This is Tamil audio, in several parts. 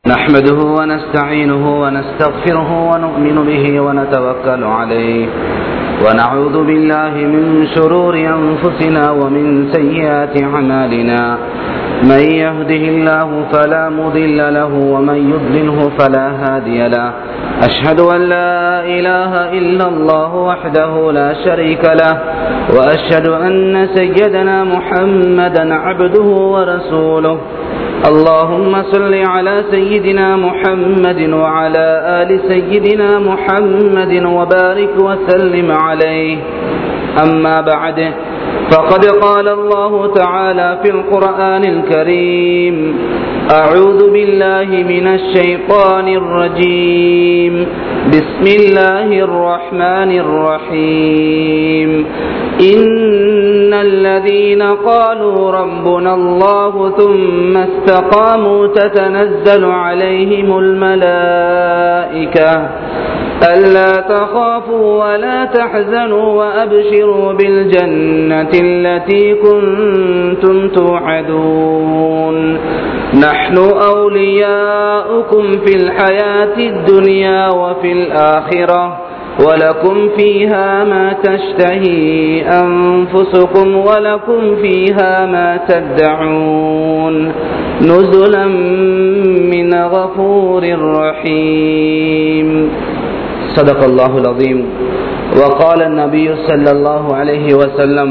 نحمده ونستعينه ونستغفره ونؤمن به ونتوكل عليه ونعوذ بالله من شرور أنفسنا ومن سيئات أعمالنا من يهده الله فلا مضل له ومن يضلله فلا هادي له أشهد أن لا إله إلا الله وحده لا شريك له وأشهد أن سيدنا محمدا عبده ورسوله اللهم صل على سيدنا محمد وعلى آل سيدنا محمد وبارك وسلم عليه أما بعد فقد قال الله تعالى في القرآن الكريم أعوذ بالله من الشيطان الرجيم بسم الله الرحمن الرحيم إن الذين قالوا ربنا الله ثم استقاموا تتنزل عليهم الملائكة ألا تخافوا ولا تحزنوا وأبشروا بالجنة التي كنتم توعدون نحن أولياؤكم في الحياة الدنيا وفي الآخرة ولكم فيها ما تشتهي أنفسكم ولكم فيها ما تدعون نزلا من غفور رحيم صدق الله العظيم وقال النبي صلى الله عليه وسلم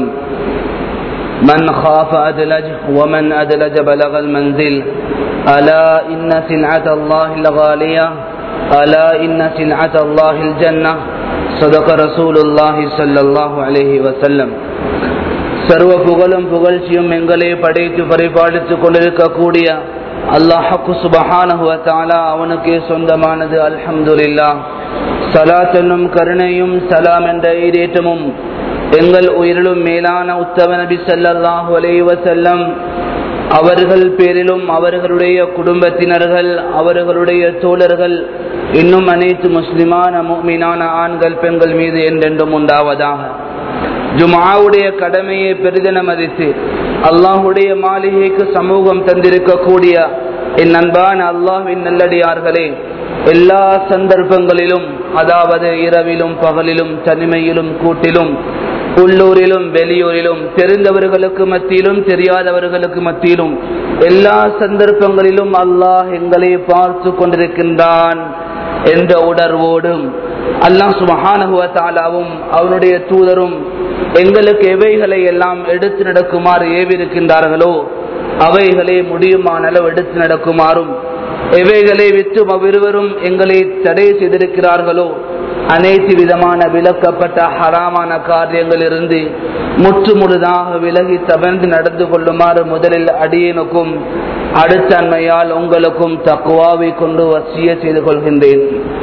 من خاف أدلج ومن أدلج بلغ المنزل ألا إن سلعة الله الغالية ألا إن سلعة الله الجنة صدق رسول الله صلى الله عليه وسلم சர்வ புகழும் புகழ்ச்சியும் எங்களை படைத்து பரிபாலித்துக் கொண்டிருக்கக்கூடிய அல்லாஹ் சுப்ஹானஹு வ தஆலா அவனுக்கே சொந்தமானது. அல்ஹம்துலில்லாஹ். ஸலாத் என்னும் கருணையும் சலாம் என்ற ஈடேற்றமும் எங்கள் உயிரிலும் மேலான உத்தம நபி ஸல்லல்லாஹு அலைஹி வஸல்லம் அவர்கள் பேரிலும் அவர்களுடைய குடும்பத்தினர்கள் அவர்களுடைய தோழர்கள் இன்னும் அனைத்து முஸ்லிமான முஃமினான ஆண்கள் பெண்கள் மீது என்றென்றும் உண்டாவதாக. ஜும்ஆவுடைய கடமையை பெரிதென மதித்து அல்லாஹுடைய மாளிகைக்கு சமூகம் தந்திருக்கக்கூடிய என் அன்பான அல்லாஹ்வின் நல்லடியார்களே, எல்லா சந்தர்ப்பங்களிலும், அதாவது இரவிலும் பகலிலும் தனிமையிலும் கூட்டிலும் உள்ளூரிலும் வெளியூரிலும் தெரிந்தவர்களுக்கு மத்தியிலும் தெரியாதவர்களுக்கு மத்தியிலும் எல்லா சந்தர்ப்பங்களிலும் அல்லாஹ் எங்களை பார்த்து கொண்டிருக்கின்றான் என்ற உணர்வோடும் அல்லாஹ் சுப்ஹானஹு வ தஆலாவும் அவனுடைய தூதரும் எங்களுக்கு எவைகளை எல்லாம் எடுத்து நடக்குமாறு ஏவிருக்கின்றார்களோ அவைகளை முடியுமான அளவு எடுத்து நடக்குமாறும், எவைகளை விட்டு அவ்விருவரும் எங்களை தடை செய்திருக்கிறார்களோ அனைத்து விதமான விலக்கப்பட்ட ஹராமான காரியங்களிலிருந்து முற்றுமுழுதாக விலகி தவிர்த்து நடந்து கொள்ளுமாறு முதலில் அடியேனுக்கும் அடுத்த அண்மையால் உங்களுக்கும் தக்வாவை கொண்டு வசிய செய்து கொள்கின்றேன்.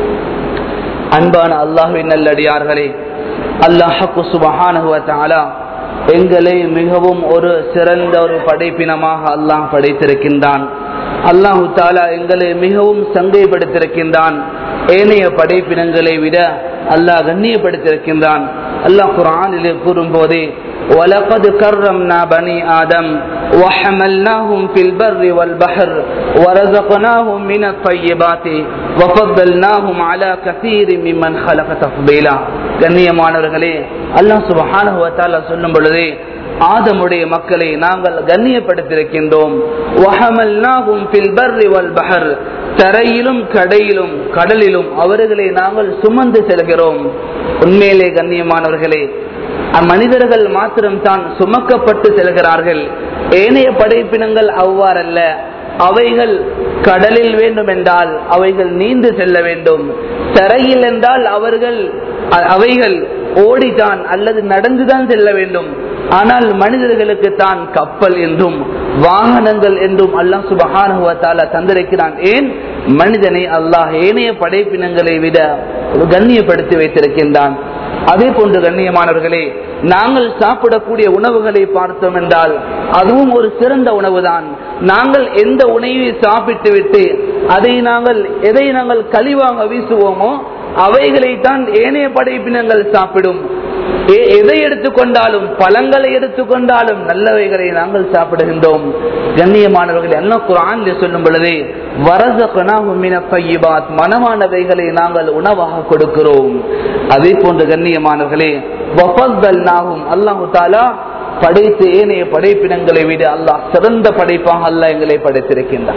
அன்பான அல்லாஹ்வின் நல்லடியார்களே, அல்லாஹ் சுப்ஹானஹு வ தஆலா எங்களை மிகவும் ஒரு சிறந்த ஒரு படைப்பினமாக அல்லாஹ் படைத்திருக்கின்றான். அல்லாஹு தஆலா எங்களை மிகவும் சங்கைப்படுத்தியிருக்கின்றான். ஏனைய படைப்பினங்களை விட அல்லாஹ் கண்ணியப்படுத்தியிருக்கின்றான். அல்லாஹ் குர்ஆனிலே கூறும்போதே وَلَقَدْ كَرَّمْنَا بَنِي آدَمَ وَحَمَلْنَاهُمْ فِي الْبَرِّ وَالْبَحْرِ وَرَزَقْنَاهُمْ مِنَ الطَّيِّبَاتِ وَفَضَّلْنَاهُمْ عَلَى كَثِيرٍ مِّمَّنْ خَلَقَ تَفْضِيلًا. கண்ணியமானவர்களே, அல்லாஹ் சுப்ஹானஹு வ தஆலா சொல்லும் பொழுதே ஆதமுடைய மக்களை நாங்கள் கண்ணியப்படுத்தியிருக்கின்றோம். وَحَمَلْنَاهُمْ فِي الْبَرِّ وَالْبَحْرِ தரையிலும் கடையிலும் கடலிலும் அவர்களை நாங்கள் சுமந்து செல்கிறோம். உண்மையிலே கண்ணியமானவர்களே, மனிதர்கள் மாத்திரம்தான் சுமக்கப்பட்டு செல்கிறார்கள். ஏனைய படைப்பினங்கள் அவ்வாறல்ல. அவைகள் கடலில் வேண்டும் என்றால் அவைகள் நீந்து செல்ல வேண்டும். தரையில் என்றால் அவைகள் ஓடித்தான் அல்லது நடந்துதான் செல்ல வேண்டும். ஆனால் மனிதர்களுக்கு தான் கப்பல் என்றும் வாகனங்கள் என்றும் அல்லாஹ் சுப்ஹானஹு வ தஆலா தந்திருக்கிறான். ஏன்? மனிதனை அல்லாஹ் ஏனைய படைப்பினங்களை விட கண்ணியப்படுத்தி வைத்திருக்கின்றான். அதே போன்று கண்ணியமானவர்களே, நாங்கள் சாப்பிடக்கூடிய உணவுகளை பார்த்தோம் என்றால் அதுவும் ஒரு சிறந்த உணவுதான். நாங்கள் எந்த உணவை சாப்பிட்டு விட்டு எதை நாங்கள் கழிவாக வீசுவோமோ அவைகளைத்தான் ஏனைய படைப்பினங்கள் சாப்பிடும். எதை எடுத்துக்கொண்டாலும், பழங்களை எடுத்துக்கொண்டாலும் நல்லவைகளை நாங்கள் சாப்பிடுகின்றோம். கண்ணியமானவர்களை அல்லாஹ் குர்ஆனில் சொல்லும் பொழுது வரஸக்னாஹும் மினத் தய்யிபாத், மனமானவைகளை நாங்கள் உணவாக கொடுக்கிறோம். அதே போன்று கண்ணியமானவர்களே வஃபஸ்ஸல்னாஹும், அல்லாஹ் தஆலா படைத்த ஏனைய படைப்பினங்களை விட அல்லாஹ் சிறந்த படைப்பாக அல்லாஹ் எங்களை படைத்திருக்கின்றார்.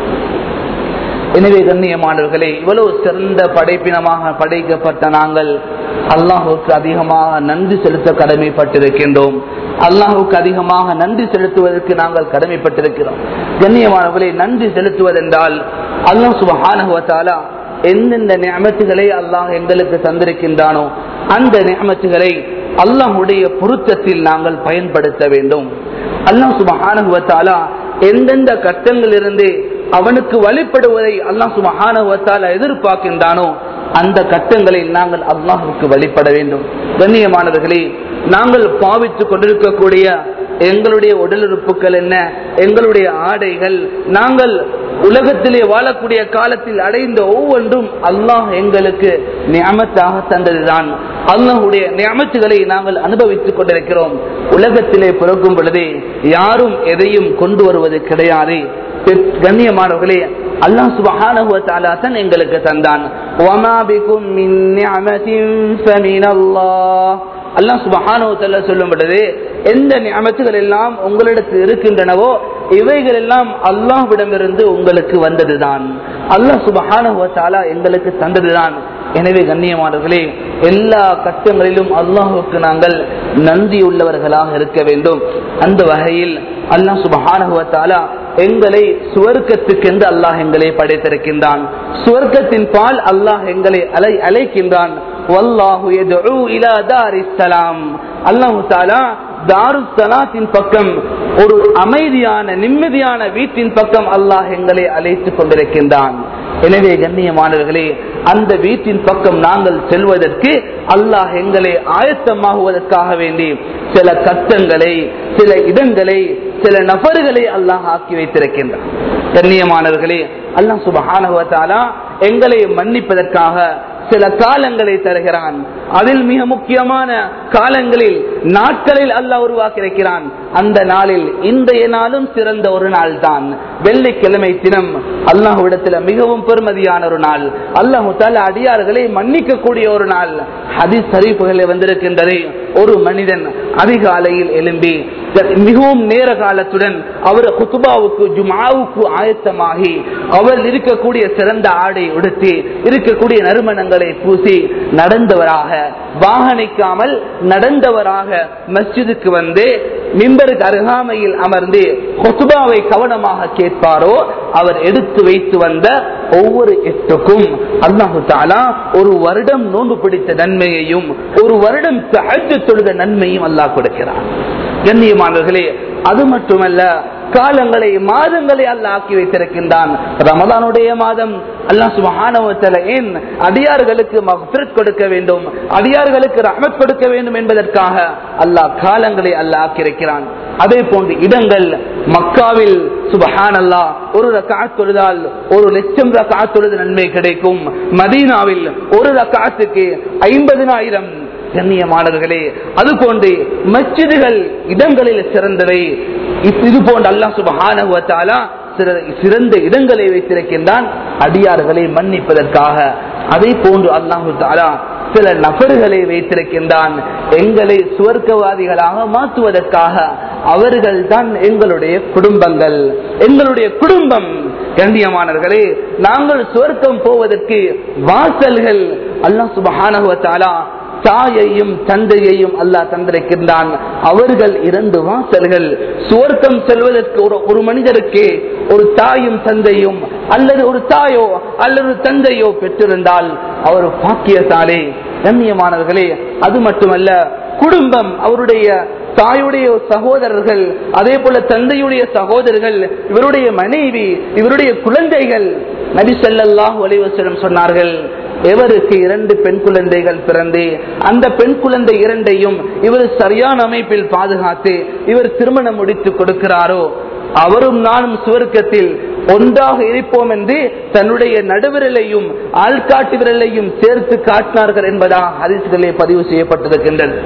எனவே கண்ணியமானவர்களே, இவ்வளவு சிறந்த படைப்பினமாக படைக்கப்பட்ட நாங்கள் அல்லாஹுக்கு அதிகமாக நன்றி செலுத்த கடமைப்பட்டிருக்கின்றோம். அல்லாஹுக்கு அதிகமாக நன்றி செலுத்துவதற்கு நாங்கள் கடமைப்பட்டிருக்கிறோம். கண்ணியமானவர்களே, நன்றி செலுத்துவதென்றால் அல்லாஹ் சுப்ஹானஹு வ தஆலா எந்தெந்த நிஅமத்துகளை அல்லாஹ் எங்களுக்கு தந்திருக்கின்றானோ அந்த நிஅமத்துகளை அல்லாஹ்வுடைய பொருத்தத்தில் நாங்கள் பயன்படுத்த வேண்டும். அல்லாஹ் சுப்ஹானஹு வ தஆலா எந்தெந்த கட்டங்களிலிருந்து அவனுக்கு வழிபடுவதை அல்லாஹ் சுப்ஹானஹு வ தஆலா எதிர்பார்க்கின்றானோ அந்த கட்டங்களில் நாங்கள் அல்லாஹ்வுக்கு வழிபட வேண்டும். கண்ணியமானவர்களே, நாங்கள் பாவித்துக் கொண்டிருக்கக்கூடிய எங்களுடைய உடல் உறுப்புகள் என்ன, எங்களுடைய ஆடைகள், நாங்கள் உலகத்திலே வாழக்கூடிய காலத்தில் அடைந்த ஒவ்வொன்றும் அல்லாஹ் எங்களுக்கு நிஅமத்தாக தந்ததுதான். அல்லாஹ்வுடைய நிஅமத்துகளை நாங்கள் அனுபவித்துக் கொண்டிருக்கிறோம். உலகத்திலே பிறக்கும் பொழுதே யாரும் எதையும் கொண்டு வருவது கிடையாது. கண்ணியமானவர்களே, அல்லாஹ் சுப்ஹானஹு வ தஆலா தான் எங்களுக்கு தந்தான். வமா பிகும் மின் நிஅமத்தின் ஃபமினல்லாஹ், அல்லாஹ் சுப்ஹானஹு வ தஆலா சொல்லும் பொழுது எந்த நிஅமத்துகள் எல்லாம் உங்களிடத்தில் இருக்கின்றனவோ இவைகள் எல்லாம் அல்லாஹ்விடமிருந்து உங்களுக்கு வந்ததுதான். அல்லாஹ் சுப்ஹானஹு வ தஆலா எங்களுக்கு தந்ததுதான். எனவே கண்ணியமானவர்களே, எல்லா கட்டங்களிலும் அல்லாஹ்வுக்கு நாங்கள் நன்றியுள்ளவர்களாக இருக்க வேண்டும். அந்த வகையில் அல்லாஹ் சுப்ஹானஹு வ தஆலா எங்களை சுவர்க்கத்துக்கென்று அல்லாஹ் எங்களை படைத்திருக்கின்றான். சுவர்க்கத்தின் பால் அல்லாஹ் எங்களை அழைக்கின்றான். வல்லாஹு யதுஉ இலா தாரிஸ் ஸலாம், அல்லாஹ் தஆலா தாருஸ் ஸலாத்தின் பக்கம், ஒரு அமைதியான நிம்மதியான வீட்டின் பக்கம் அல்லாஹ் எங்களை அழைத்துக் கொண்டிருக்கின்றான். எனவே கண்ணியமானவர்களே, அந்த வீட்டின் பக்கம் நாங்கள் செல்வதற்கு அல்லாஹ் எங்களை ஆயத்தமாகுவதற்காக வேண்டி சில கட்டங்களை, சில இடங்களை, சில நபர்களை அல்லாஹ் ஆக்கி வைத்திருக்கின்றான். கண்ணியமானவர்களே, அல்லாஹ் சுப்ஹானஹு வ தஆலா எங்களை மன்னிப்பதற்காக சில காலங்களை தருகிறான். அதில் மிக முக்கியமான காலங்களில், நாட்களில் அல்லாஹ் உருவாக்கி இருக்கிறான். அந்த நாளில் இன்றைய நாளும் சிறந்த ஒரு நாள் தான். வெள்ளிக்கிழமை தினம் அல்லாஹ்விடத்தில் மிகவும் பெருமதியான ஒரு நாள். அல்லாஹ் தஆலா அடியார்களை மன்னிக்க கூடிய ஒரு நாள். ஹதீஸ் ஷரீஃப்களில் வந்திருக்கின்றது, ஒரு மனிதன் அதிகாலையில் எழும்பி மிகவும் நேர காலத்துடன் அவர் குத்துபாவுக்கு, ஜும்ஆவுக்கு ஆயத்தமாகி, அவர் இருக்கக்கூடிய சிறந்த ஆடை உடுத்தி, இருக்கக்கூடிய நறுமணங்களை பூசி நடந்தவராக, வாகனிக்காமல் நடந்தவராக மஸ்ஜிதுக்கு வந்து மிம்பருக்கு அருகாமையில் அமர்ந்து குத்துபாவை கவனமாக கேட்பாரோ அவர் எடுத்து வைத்து வந்த ஒவ்வொரு எட்டுக்கும் அல்லாஹு தஆலா ஒரு வருடம் நோன்பு பிடித்த நன்மையையும் ஒரு வருடம் தஹஜ்ஜுத் தொழுத நன்மையும் அல்லாஹ் கொடுக்கிறார். கண்ணியமானவர்களே, அது மட்டுமல்ல, காலங்களை, மாதங்களை அல்லாஹ் ஆக்கி வைத்திருக்கின்றான். ரமலானுடைய மாதம் அல்லாஹ் சுப்ஹானஹு வ தஆலா ஏன் அடியார்களுக்கு மக்ஃபிரத் கொடுக்க வேண்டும், அடியார்களுக்கு ரஹ்மத் கொடுக்க வேண்டும் என்பதற்காக அல்லாஹ் காலங்களை அல்லாஹ் ஆக்கியிருக்கிறான். அதே போன்று இடங்கள், மக்காவில் சுப்ஹானல்லாஹ் ஒரு ரக்அத் தொழுதால் 1,00,000 ரக்அத் தொழுத நன்மை கிடைக்கும். மதீனாவில் ஒரு ரக்அத்துக்கு 50,000. கண்ணியமானவர்களே, அதுபோன்று மஸ்ஜிதுகள் இடங்களில் சிறந்தவை. இது போன்று அல்லாஹ் சுப்ஹானஹு வ தஆலா சிறந்த இடங்களை வைத்திருக்கின்றான் அடியார்களை மன்னிப்பதற்காக. அதே போன்று அல்லாஹ் தஆலா சில நபர்களை வைத்திருக்கின்றான் எங்களை சுவர்க்கவாதிகளாக மாற்றுவதற்காக. அவர்கள் தான் எங்களுடைய குடும்பங்கள், எங்களுடைய குடும்பம். கண்ணியமானவர்களே, நாங்கள் சுவர்க்கம் போவதற்கு வாசல்கள் அல்லாஹ் சுப்ஹானஹு வ தஆலா தாயையும் தந்தையையும் அல்லாஹ் தந்திருக்கின்றான். அவர்கள் 2 வாசல்கள். சுவர்க்கம் செல்வதற்கு ஒரு மனிதருக்கு ஒரு தாயும் தந்தையும், அல்லது ஒரு தாயோ அல்லது தந்தையோ பெற்றிருந்தால் அவர் பாக்கியசாலி. கண்ணியமானவர்களே, அது மட்டுமல்ல, குடும்பம், அவருடைய தாயுடைய சகோதரர்கள், அதே போல தந்தையுடைய சகோதரர்கள், இவருடைய மனைவி, இவருடைய குழந்தைகள். நபி ஸல்லல்லாஹு அலைஹி வஸல்லம் சொன்னார்கள், எவருக்கு 2 பெண் குழந்தைகள் பிறந்து அந்த பெண் குழந்தை 2ஐயும் இவர் சரியான அமைப்பில் பாதுகாத்து இவர் திருமணம் முடித்து கொடுக்கிறாரோ அவரும் நானும் சுவர்க்கத்தில் ஒன்றாக இருப்போம் என்று தன்னுடைய நடுவிரலையும் ஆள்காட்டு விரலையும் சேர்த்து காட்டினார்கள் என்பதாக ஹதீஸ்களிலே பதிவு செய்யப்பட்டிருக்கின்றன.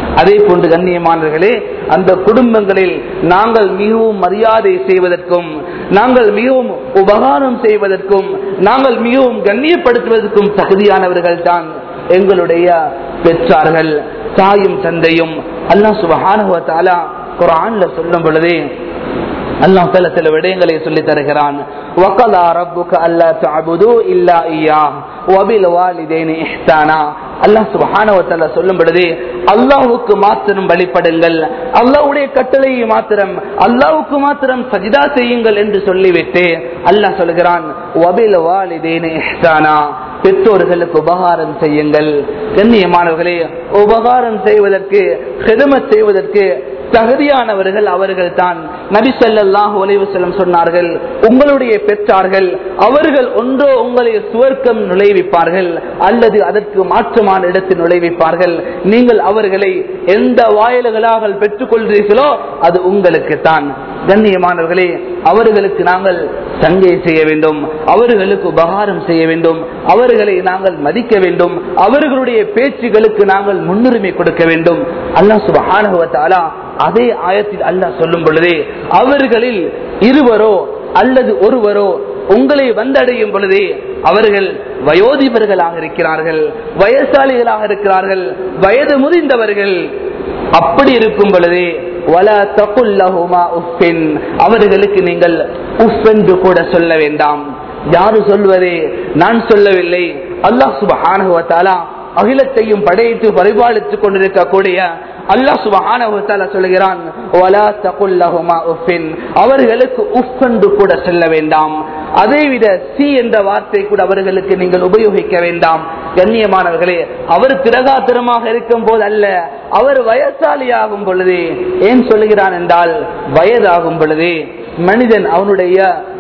அதே போன்று கண்ணியமானவர்களே, அந்த குடும்பங்களில் நாங்கள் மிகவும் மரியாதை செய்வதற்கும், நாங்கள் மிகவும் உபகாரம் செய்வதற்கும், நாங்கள் மிகவும் கண்ணியப்படுத்துவதற்கும் தகுதியானவர்கள் தான் எங்களுடைய பெற்றார்கள், தாயும் தந்தையும். அல்லாஹ் சுப்ஹானஹு வ தஆலா குர்ஆன்ல சொல்லும் பொழுதே அல்லாஹ் தஆலா சில விடயங்களை சொல்லி தருகிறான். வகலா ரப்புக அல்லா தஅபுது இல்லா இய்யாஹ் வபில் வாலிதைனி இஹ்சானா. அல்லாஹ் சுப்ஹானஹு வ தஆலா சொல்லும் பொழுது அல்லாஹ்வுக்கு மாத்திரம் வழிபடுங்கள், அல்லாஹ்வுடைய கட்டளையை மாத்திரம், அல்லாஹ்வுக்கு மாத்திரம் சஜிதா செய்யுங்கள் என்று சொல்லிவிட்டு அல்லாஹ் சொல்கிறான் வபில் வாலிதைனி இஹ்சானா, பெற்றோர்களுக்கு உபகாரம் செய்யுங்கள். கண்ணியமானவர்களே, உபகாரம் செய்வதற்கு, ஹிதமத் செய்வதற்கு தகுதியானவர்கள் அவர்கள் தான். நபி ஸல்லல்லாஹு அலைஹி வஸல்லம் சொன்னார்கள், உங்களுடைய பெற்றார்கள் அவர்கள் ஒன்றோ உங்களை சுவர்க்கம் நுழைவிப்பார்கள் அல்லது அதற்கு மாற்றமான இடத்தில் நுழைவிப்பார்கள். நீங்கள் அவர்களை எந்த வாயில்களாக பெற்றுக் கொள்கிறீர்களோ அது உங்களுக்கு தான். கண்ணியமானவர்களே, அவர்களுக்கு நாங்கள் சங்கை செய்ய வேண்டும், அவர்களுக்கு உபகாரம் செய்ய வேண்டும், அவர்களை நாங்கள் மதிக்க வேண்டும், அவர்களுடைய பேச்சுகளுக்கு நாங்கள் முன்னுரிமை கொடுக்க வேண்டும். அல்லாஹ் சுப்ஹானஹு வ தஆலா அதே ஆயத்தில் அல்லாஹ் சொல்லும் பொழுதே அவர்களில் இருவரோ அல்லது ஒருவரோ உங்களை வந்தடையும் பொழுதே அவர்கள் வயோதிபர்களாக இருக்கிறார்கள், வயசாளிகளாக இருக்கிறார்கள், வயது முதிர்ந்தவர்கள். அப்படி இருக்கும் பொழுதே வலா தகுல் லஹுமா உஃபின், அவர்களுக்கு நீங்கள் உஃப் என்று கூட சொல்ல வேண்டாம். யாரு சொல்வதே? நான் சொல்லவில்லை. அல்லாஹ் சுப்ஹானஹு வ தஆலா அகிலத்தையும் படைத்து பரிபாலித்துக் கொண்டிருக்கக்கூடிய அல்லாஹ் சுப்ஹானஹு வ தஆலா சொல்கிறான் வலா தகுல் லஹுமா உஃபின், அவர்களுக்கு உஃப் என்று கூட சொல்ல வேண்டாம். அதைவிட சி என்ற வார்த்தை கூட அவர்களுக்கு நீங்கள் உபயோகிக்க வேண்டாம். கண்ணியமானவர்களே, அவர் திரகாத்திரமாக இருக்கும் போது அல்ல, அவர் வயசாலியாகும் பொழுதே. ஏன் சொல்லுகிறான் என்றால், வயதாகும் பொழுதே மனிதன் அவனுடைய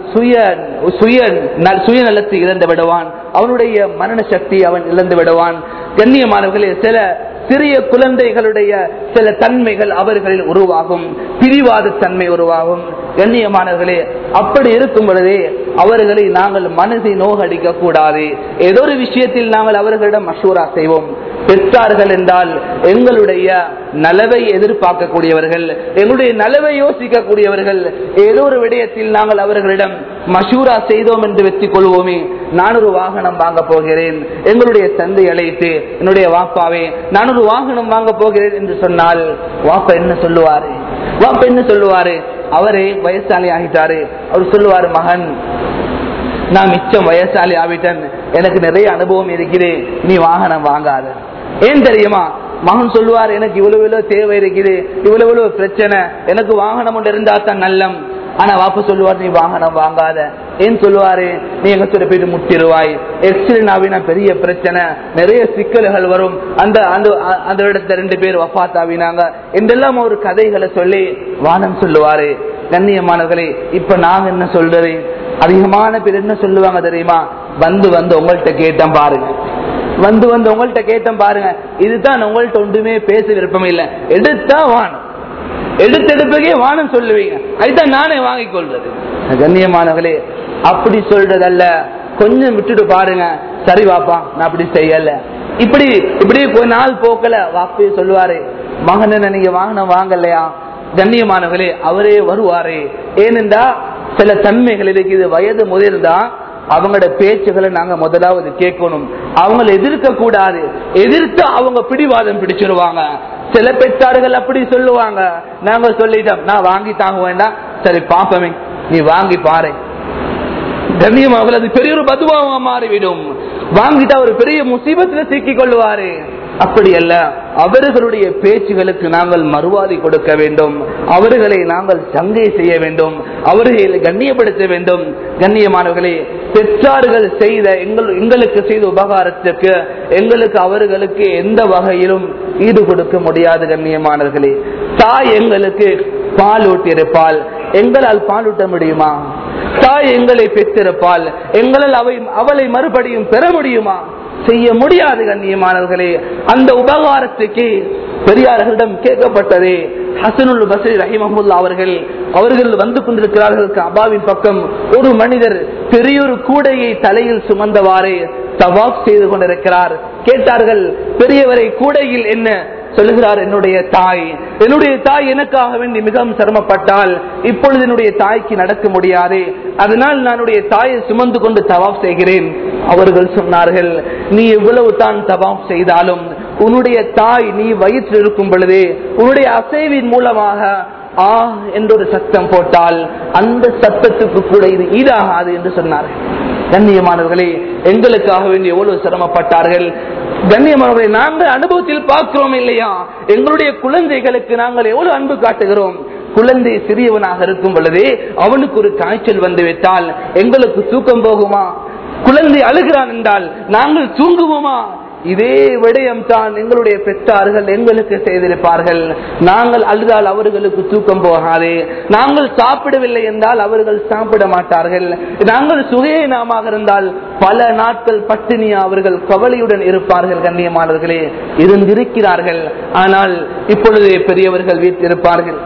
சுயநலத்தை இழந்து விடுவான், அவனுடைய மரண சக்தி அவன் இழந்து விடுவான். கண்ணியமானவர்களே, சில சிறிய குழந்தைகளுடைய சில தன்மைகள் அவர்களில் உருவாகும், பிரிவாத தன்மை உருவாகும். கண்ணியமானவர்களே, அப்படி இருக்கும் பொழுதே அவர்களை நாங்கள் மனதை நோகடிக்க கூடாது. ஏதோ ஒரு விஷயத்தில் நாங்கள் அவர்களிடம் மஷூரா செய்வோம். பெற்றார்கள் என்றால் எங்களுடைய நலவை எதிர்பார்க்கக்கூடியவர்கள், எங்களுடைய நலவை யோசிக்கக்கூடியவர்கள். ஏதோ ஒரு விடயத்தில் நாங்கள் அவர்களிடம் மஷூரா செய்தோம் என்று வெற்றிக் கொள்வோமே. நான் ஒரு வாகனம் வாங்க போகிறேன், எங்களுடைய தந்தை அழைத்து என்னுடைய வாப்பாவே நான் ஒரு வாகனம் வாங்க போகிறேன் என்று சொன்னால் வாப்பா என்ன சொல்லுவாரு? வாப்பா என்ன சொல்லுவாரு? அவரே வயசாளி ஆகிட்டாரு. அவர் சொல்லுவாரு, மகன் நான் மிச்சம் வயசாளி ஆகிட்டேன், எனக்கு நிறைய அனுபவம் இருக்குது, நீ வாகனம் வாங்காத. ஏன் தெரியுமா? மகன் சொல்லுவார், எனக்கு இவ்வளவு தேவை இருக்குது, இவ்வளவு பிரச்சனை, எனக்கு வாகனம் ஒன்று இருந்தா தான் நல்லம். ஆனா வாப்பா சொல்லுவார், நீ வாகனம் வாங்காத. ஏன் சொல்லுவாரு? நீ எங்க சொல்ல போயிட்டு முட்டிடுவாய், எக்ஸிடென்ட் ஆகினா பெரிய பிரச்சனை, நிறைய சிக்கல்கள் வரும், அந்த அந்த இடத்துல 2 பேர் வஃபாத் ஆகினாங்க என்றெல்லாம் ஒரு கதைகளை சொல்லி வானம் சொல்லுவாரு. கண்ணியமானவர்களே, இப்ப நாங்க என்ன சொல்றது? அதிகமான பேர் என்ன சொல்லுவாங்க தெரியுமா? வந்து உங்கள்கிட்ட கேட்டேன் பாருங்க, வந்து உங்கள்கிட்ட கேட்டேன் பாருங்க, இதுதான் உங்கள்கிட்ட ஒன்றுமே பேச விருப்பம் இல்லை, எடுத்தா வானம், எடுத்தெடுப்பே வானம் சொல்லுவீங்க, அதுதான் நானே வாங்கிக் கொள்றது. கண்ணியமானவர்களே, அப்படி சொல்றதல்ல, கொஞ்சம் விட்டுட்டு பாருங்க. சரி வாப்பா, நான் அப்படி செய்யல, இப்படி நாள் போக்கல வாப்பே சொல்லுவாரு, மகன் நீங்க வாகனம் வாங்கலையா? கண்ணியமானவர்களே, அவரே வருவாரு. ஏனென்றா சில தன்மைகள் இருக்குது. வயது முதிர்ந்தா அவங்களோட பேச்சுகளை நாங்க முதலாவது கேட்கணும், அவங்களை எதிர்க்க கூடாது. எதிர்த்து அவங்க பிடிவாதம் பிடிச்சிருவாங்க. சில பெற்றார்கள் அப்படி சொல்லுவாங்க, நாங்க சொல்லிட்டோம், நான் வாங்கி தாங்க வேண்டாம், சரி பாப்பமே நீ வாங்கி பாரு. கண்ணியமாக அது பெரிய ஒரு பதுவாக மாறிவிடும். வாங்கிட்டா ஒரு பெரிய முசீபத்துல சிக்கிக் கொள்வாரு. அப்படி அல்ல, அவர்களுடைய பேச்சுகளுக்கு நாங்கள் மறுவாதி கொடுக்க வேண்டும், அவர்களை நாங்கள் சங்கை செய்ய வேண்டும், அவர்களை கண்ணியப்படுத்த வேண்டும். கண்ணியமானவர்களே, பெற்றார்கள் செய்த எங்களுக்கு செய்த உபகாரத்திற்கு எங்களுக்கு அவர்களுக்கு எந்த வகையிலும் ஈடு கொடுக்க முடியாது. கண்ணியமானவர்களே, தாய் எங்களுக்கு பால் ஊட்டியிருப்பால், எங்களால் பால் ஊட்ட முடியுமா? தாய் எங்களை பெற்றிருப்பால், எங்களால் அவளை மறுபடியும் பெற முடியுமா? செய்ய முடியாது. கண்ணியமானவர்களே, அந்த உபகாரத்துக்கு பெரியார்களிடம் கேட்கப்பட்டதே. ஹசனுல் பஸ்ரி ரஹிமஹுல்லா அவர்கள் வந்து கொண்டிருக்கிறார்கள். கஅபாவின் பக்கம் ஒரு மனிதர் பெரியொரு கூடையை தலையில் சுமந்தவாறு தவாப் செய்து கொண்டிருக்கிறார். கேட்டார்கள், பெரியவரை கூடையில் என்ன? சொல்லுகிறார், என்னுடைய தாய் எனக்காக வேண்டி மிகவும் சிரமப்பட்டால் இப்பொழுது என்னுடைய தாய்க்கு நடக்க முடியாது, அதனால் நான் என்னுடைய தாயை சுமந்து கொண்டு தவாப் செய்கிறேன். அவர்கள் சொன்னார்கள், நீ எவ்வளவு தான் தவாப் செய்தாலும் உன்னுடைய தாய் நீ வயிற்றில் இருக்கும் பொழுதே உன்னுடைய அசைவின் மூலமாக என்ற ஒரு சத்தம் போட்டால் அந்த சத்தத்துக்கு கூட இது ஈடாகாது என்று சொன்னார்கள். கண்ணியமானவர்களே, எங்களுக்காக வேண்டி எவ்வளவு சிரமப்பட்டார்கள். கண்ணியமானவர்களே, நாங்கள் அனுபவத்தில் பார்க்கிறோம் இல்லையா, எங்களுடைய குழந்தைகளுக்கு நாங்கள் எவ்வளவு அன்பு காட்டுகிறோம். குழந்தை சிறியவனாக இருக்கும் பொழுதே அவனுக்கு ஒரு காய்ச்சல் வந்துவிட்டால் எங்களுக்கு தூக்கம் போகுமா? குழந்தை அழுகிறான் என்றால் நாங்கள் தூங்குவோமா? இதே விடயம் தான் எங்களுடைய பெற்றார்கள் எங்களுக்கு செய்திருப்பார்கள். நாங்கள் அழுதால் அவர்களுக்கு தூக்கம் போகாது, நாங்கள் சாப்பிடவில்லை என்றால் அவர்கள் சாப்பிட மாட்டார்கள், நாங்கள் சுகீனமாக இருந்தால் பல நாட்கள் பட்டினியா அவர்கள் கவலையுடன் இருப்பார்கள். கண்ணியமானவர்களே, இருந்திருக்கிறார்கள். ஆனால் இப்பொழுது பெரியவர்கள் வீட்டில் இருப்பார்கள்.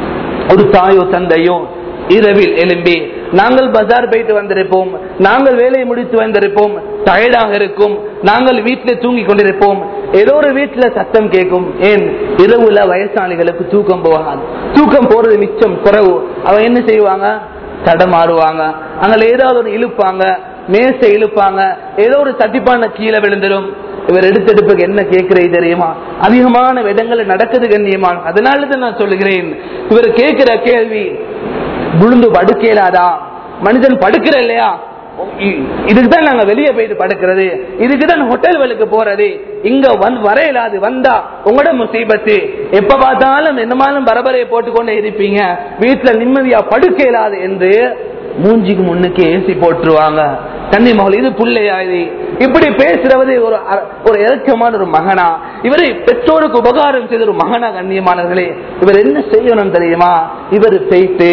ஒரு தாயோ தந்தையோ இரவில் எழும்பி நாங்கள் பஜார் போயிட்டு வந்திருப்போம், நாங்கள் வேலையை முடித்து வந்திருப்போம், டயர்டாக இருக்கும், நாங்கள் வீட்டில் தூங்கி கொண்டிருப்போம், ஏதோ ஒரு வீட்டில் சத்தம் கேட்கும். ஏன் இரவுல வயசாளிகளுக்கு தூக்கம் போகாது, தூக்கம் போறது மிச்சம் குறைவு. அவங்க என்ன செய்வாங்க? தடமாறுவாங்க, அங்கே ஏதாவது ஒரு இழுப்பாங்க, மேசை இழுப்பாங்க, ஏதோ ஒரு தட்டிப்பான கீழே விழுந்துடும். இவர் எடுத்தெடுப்புக்கு என்ன கேட்கிறது தெரியுமா? அதிகமான இடங்கள்ல நடக்குது கண்ணியமான. அதனாலதான் நான் சொல்லுகிறேன், இவர் கேட்கிற கேள்வி விழுந்து படுக்கலாதா? மனிதன் படுக்கிற இல்லையா, இதுக்குதான் நாங்க வெளியே போயிட்டு படுக்கிறது, இதுக்குதான் ஹோட்டல்களுக்கு போறது, இங்க வரையலாது, வந்தா உங்களோட முசீபத்து, எப்ப பார்த்தாலும் என்னமாலும் பரபரையை போட்டுக்கொண்டே இருப்பீங்க, வீட்டுல நிம்மதியா படுக்கலாது என்று மூஞ்சிக்கு முன்னுக்கு ஏசி போட்டுருவாங்க. கண்ணி மகள் இது புள்ளையா? இது இப்படி பேசுறது ஒரு இறக்கமான ஒரு மகனா? இவரை பெற்றோருக்கு உபகாரம் செய்த ஒரு மகனா? கண்ணியமானவர்களே, இவர் என்ன செய்யணும் தெரியுமா? இவர் போயிட்டு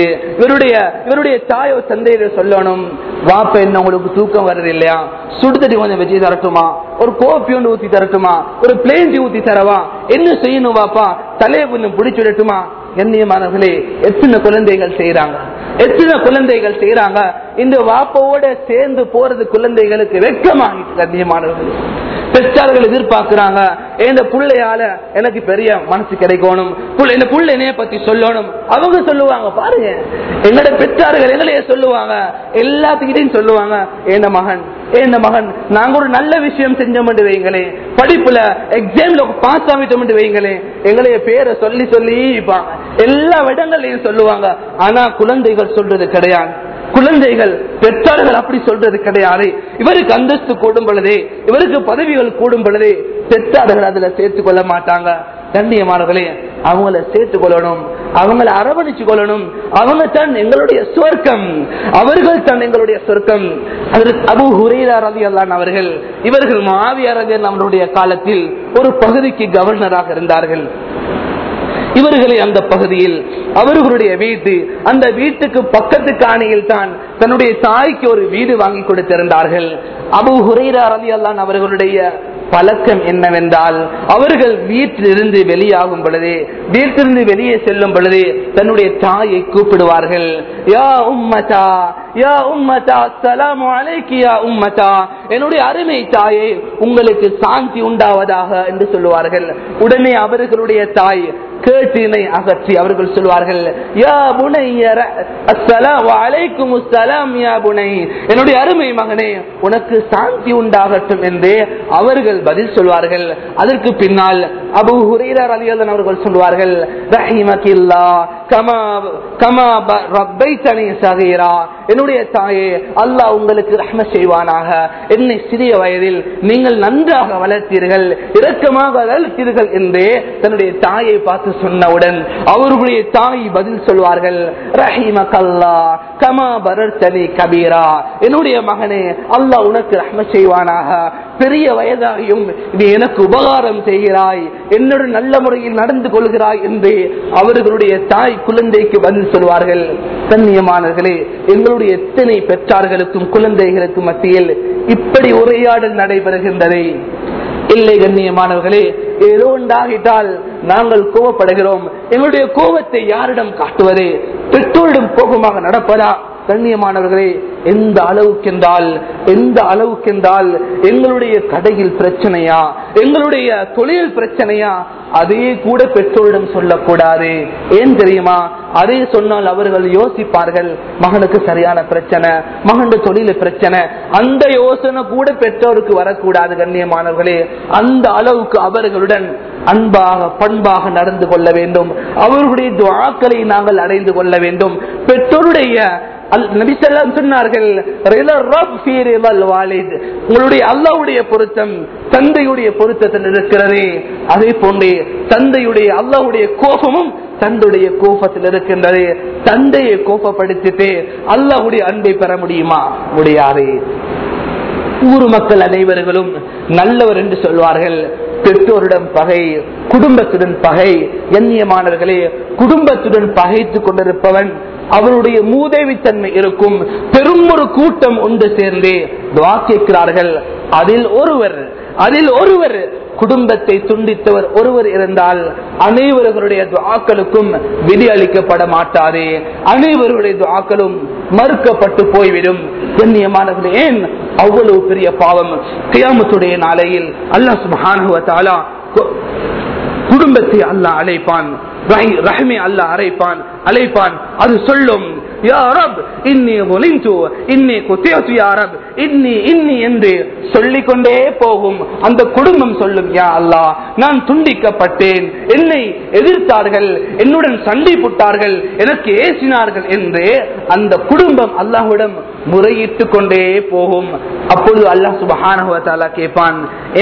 இவருடைய தாயோ தந்தையில சொல்லணும், வாப்ப என்ன உங்களுக்கு தூக்கம் வருது இல்லையா, சுடுதடி கொஞ்சம் வச்சு தரட்டுமா, ஒரு கோப்பி ஒன்று ஊத்தி தரட்டுமா, ஒரு பிளேன் ஊத்தி தரவா, என்ன செய்யணும் வாப்பா, தலையை கொஞ்சம் பிடிச்சு விடட்டுமா? கண்ணியமானவர்களே, எத்தனை குழந்தைகள் செய்யறாங்க. இந்த வாப்போட சேர்ந்து போறது குழந்தைகளுக்கு வெட்கமாகிட்டு. கண்ணியமானவர்களே, பெற்றார்கள் எதிர்பார்க்கிறாங்க, இந்த பிள்ளையால எனக்கு பெரிய மனசு கிடைக்கணும், இந்த பிள்ளைய பத்தி சொல்லணும். அவங்க சொல்லுவாங்க, பாருங்க எங்களோட பெற்றார்கள் எங்களையே சொல்லுவாங்க, எல்லாத்துக்கிட்டையும் சொல்லுவாங்க, ஏந்த மகன் நாங்க ஒரு நல்ல விஷயம் செஞ்சோம் வைங்களே, படிப்புல எக்ஸாம்ல பாஸ் ஆகிட்டோம் வைங்களே, எங்களைய பேரை சொல்லி சொல்லி எல்லா இடங்களையும் சொல்லுவாங்க. ஆனா குழந்தைகள் சொல்றது கிடையாது. குழந்தைகள் பெற்றார்கள் அப்படி சொல்றது கிடையாது. இவருக்கு அந்தஸ்து கூடும் பொழுதே, இவருக்கு பதவிகள் கூடும் பொழுதே பெற்றார்கள் அதுல சேர்த்துக் கொள்ள மாட்டாங்க. கண்ணியமானவர்களே, அவங்கள சேர்த்துக் கொள்ளணும், அவங்களை அரவணைச்சு கொள்ளணும். அவங்க தான் எங்களுடைய சொர்க்கம், அவர்கள் தான் எங்களுடைய சொர்க்கம். அபூ ஹுரைரா ரலியல்லாஹு அவர்கள், இவர்கள் முஆவியா ரலியல்லாஹு அவருடைய காலத்தில் ஒரு பகுதிக்கு கவர்னராக இருந்தார்கள். இவர்களை அந்த பகுதியில் அவர்களுடைய வீட்டு, அந்த வீட்டுக்கு பக்கத்து காணியில் தான் தன்னுடைய தாய்க்கு ஒரு வீடு வாங்கி கொடுத்திருந்தார்கள். அபூ ஹுரைரா ரலியல்லாஹு அவர்களுடைய பழக்கம் என்னவென்றால், அவர்கள் வீட்டிலிருந்து வெளியாகும் பொழுதே, வீட்டிலிருந்து வெளியே செல்லும் பொழுதே தன்னுடைய தாயை கூப்பிடுவார்கள். யா உம்மதா, யா உம்மதா, அஸ்ஸலாமு அலைக்கி யா உம்மதா, என்னுடைய அருமை தாயே உங்களுக்கு சாந்தி உண்டாவதாக என்று சொல்லுவார்கள். உடனே அவர்களுடைய தாய் கேட்டினை அகற்றி அவர்கள் சொல்வார்கள், யா புனைய அஸ்ஸலாமு அலைக்கும் அஸ்ஸலாம் யா புனை, என்னுடைய அருமை மகனே உனக்கு சாந்தி உண்டாகட்டும் என்று அவர்கள் பதில் சொல்வார்கள். அதற்கு பின்னால் அபூ ஹுரைரா ரலியல்லாஹு அவர்கள் சொல்வார்கள், ரஹிமகில்லாஹ் கமா கமா ரப்பைதனி ஸகீரா, என்னுடைய தாயே அல்லாஹ் உங்களுக்கு ரஹ்மத் செய்வானாக, என்னை சிறிய வயதில் நீங்கள் நன்றாக வளர்த்தீர்கள், இரக்கமாக வளர்த்தீர்கள் என்று தன்னுடைய தாயை பார்த்து சொன்னவுடன் அவர்களுடைய தாய் பதில் சொல்வார்கள், ரஹிமகல்லாஹ் கமா பரர்தனி கபீரா, என்னுடைய மகனே அல்லாஹ் உனக்கு ரஹ்மத் செய்வானாக, பெரிய வயதாகியும் நீ எனக்கு உபகாரம் செய்கிறாய், என்னோட நல்ல முறையில் நடந்து கொள்கிறாய் என்று அவர்களுடைய தாய் குழந்தைக்கு பதில் சொல்வார்கள். கண்ணியமானவர்களே, எங்களுடைய எத்தனை பெற்றார்களுக்கும் குழந்தைகளுக்கும் மத்தியில் இப்படி உரையாடல் நடைபெறுகின்றது இல்லை? கண்ணியமானவர்களே, ஏதோ உண்டாகிட்டால் நாங்கள் கோபப்படுகிறோம். எங்களுடைய கோபத்தை யாரிடம் காட்டுவது? பெற்றோரிடம் கோபமாக நடப்பதா? கண்ணியமானவர்களே, எந்த அளவுக்கென்றால் எங்களுடைய கடையில் பிரச்சனையா, எங்களுடைய தொழில் பிரச்சனையா, அதையே கூட பெற்றோரிடம் சொல்லக்கூடாது. ஏன் தெரியுமா? அதே சொன்னால் அவர்கள் யோசிப்பார்கள், மகனுக்கு சரியான பிரச்சனை, மகனுடைய தொழில பிரச்சனை. அந்த யோசனை கூட பெற்றோருக்கு வரக்கூடாது. கண்ணியமானவர்களே, அந்த அளவுக்கு அவர்களுடன் அன்பாக பண்பாக நடந்து கொள்ள வேண்டும். அவர்களுடைய துஆக்களை நாங்கள் அடைந்து கொள்ள வேண்டும். பெற்றோருடைய நபி ஸல்லல்லாஹு அலைஹி சொன்னார்கள், உங்களுடைய அல்லாஹ்வுடைய பொருத்தம் தந்தையுடைய பொருத்தத்தில் இருக்கிறதே, அதே போன்றே தந்தையுடைய அல்லாஹ்வுடைய கோபமும் தந்தையுடைய கோபத்தில் இருக்கின்றது. தந்தையை கோபப்படுத்திட்டு அல்லாஹ்வுடைய அன்பை பெற முடியுமா? முடியாது. ஊர் மக்கள் அனைவர்களும் நல்லவர் என்று சொல்வார்கள். பெற்றோரிடம் பகை, குடும்பத்துடன் பகை. கண்ணியமானவர்களே, குடும்பத்துடன் பகைத்துக் கொண்டிருப்பவன் அவருடைய மூதேவித்தன்மை இருக்கும். பெரும் ஒரு கூட்டம் ஒன்று சேர்ந்து துஆ கேட்கிறார்கள். அதில் ஒருவர் குடும்பத்தை துண்டித்தவர் ஒருவர் இருந்தால் அனைவர்களுடைய துஆக்களுக்கும் விதி அளிக்கப்பட மாட்டாது. அனைவருடைய துஆக்களும் மறுக்கப்பட்டு போய்விடும். கண்ணியமானவர்களே, ஏன் அவ்வளவு பெரிய பாவம்? கியாமத்துடைய நாளையில் அல்லாஹ் சுப்ஹானஹு வ தஆலா குடும்பத்தை அல்லாஹ் அழைப்பான், ரஹ்மை அல்லாஹ் அழைப்பான். அது சொல்லும், யா ரப் இன்னி ظلمت இன்னி குத்தியது யா ரப் இன்னி என்று சொல்லிக் கொண்டே போகும். அந்த குடும்பம் சொல்லும், யா அல்லாஹ் நான் துண்டிக்கப்பட்டேன், என்னை எதிர்த்தார்கள், என்னுடன் சண்டை போட்டார்கள், எனக்கு ஏசினார்கள் என்று அந்த குடும்பம் அல்லாஹ்விடம் முறையிட்டு கொண்டே போகும். அப்பொழுது அல்லாஹ் சுப்ஹானஹு வ தஆலா கேட்பான்,